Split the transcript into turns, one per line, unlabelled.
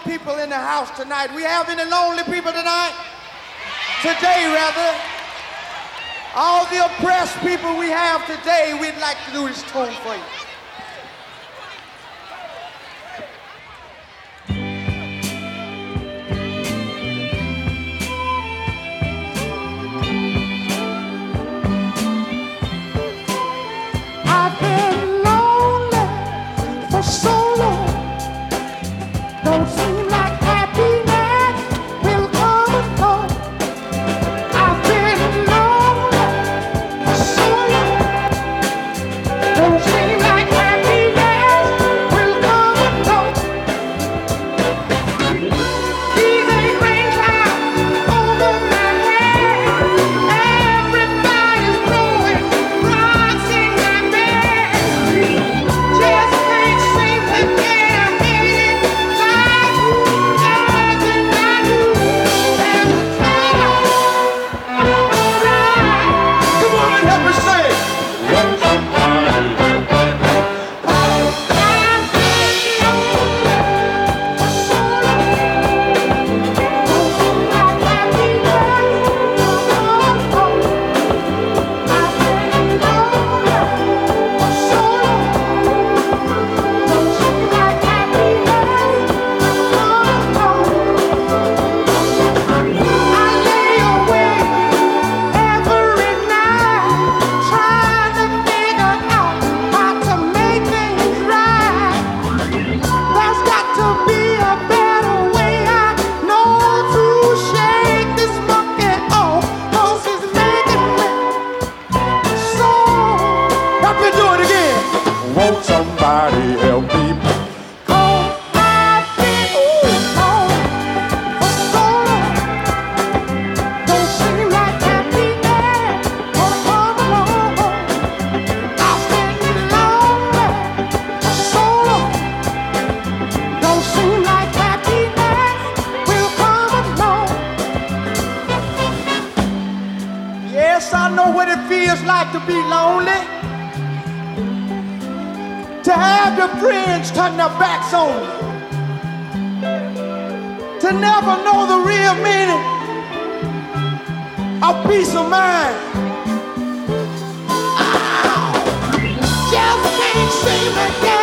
people in the house tonight? We have any lonely people tonight? Today, rather. All the oppressed people we have today, we'd like to do this tune for you.
I've been lonely for so long. Don't seem like happiness will come and go. I've been lonely for so long. Don't seem like happiness will come and go. These ain't rain clouds over my head. Everybody's blowing rocks in my bed. Just can't seem to get a minute like nothing I do. There's a trouble.
Come on and help us say it. There's got to be a better way, I know, to shake this monkey off, 'cause he's making me so. Help me do it again.
Won't somebody help me?
Cold, I've been lonely for so long. Don't seem like happiness will come along. I've been lonely for so long. Don't seem like happiness will come along.
Yes, I know what it feels like to be lonely. To have your friends turn their backs on you. To never know the real meaning of peace of mind.
Just can't seem to get